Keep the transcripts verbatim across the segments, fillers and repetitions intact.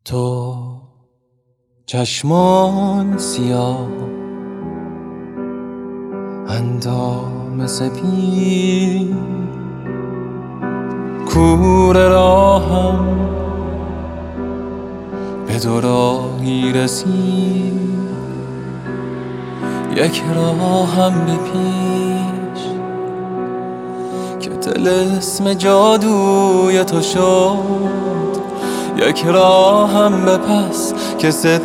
تو چشمان سیاه، اندام سپید، کوره راهم به دو راهی رسید، یک راهم به پیش که طلسم جادوی تو شد، یک راهم به پس که صدای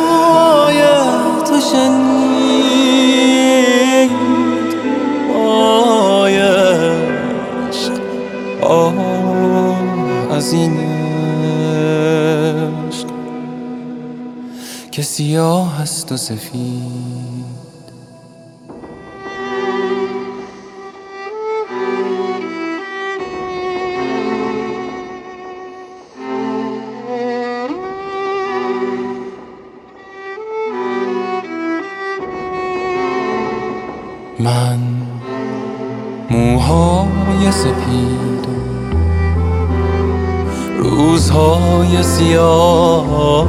تو شنید. آی عشق، آه از این عشق که سیاه است و سفید. من موهای سپید و روزهای سیاه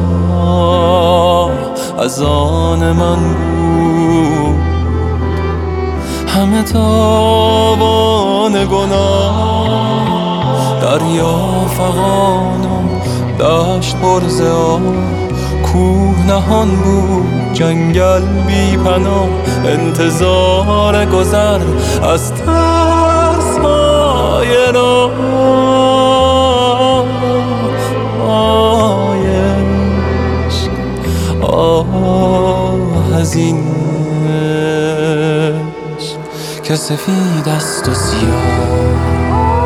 از آن من بود، همه تاوان گناه، دریا فغان و دشت پر ز آب، کوه نهان بود، جنگل بی پناه، انتظار گذر از ترس های راه. آی عشق، آه از این عشق که سفید است و سیاه.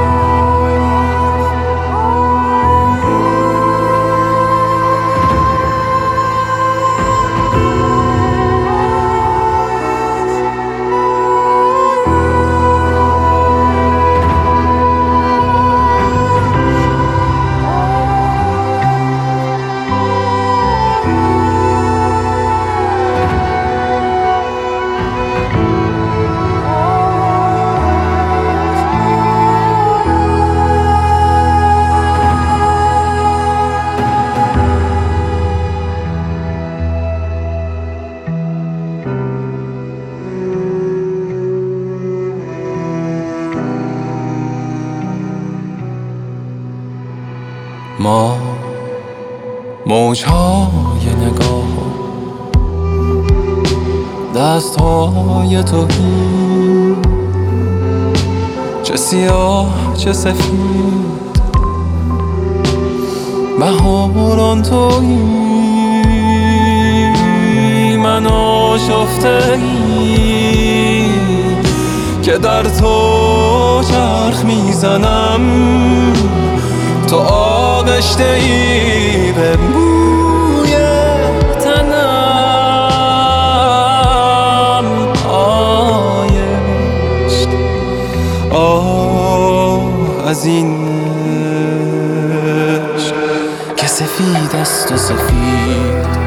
ما موجهای نگاه، دستهای تهی، چه سیاه چه سفید، بهاران تویی، من آشفته ای که در تو چرخ میزنم، تو آغشته ای به بوی تنم. آی عشق، آه از این عشق که سفید است و سفید.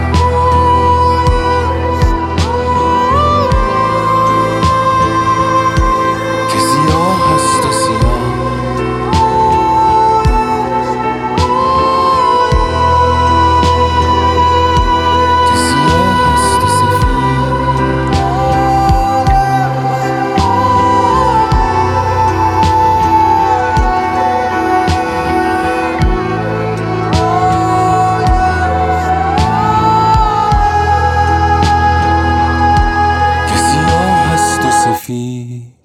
Fee.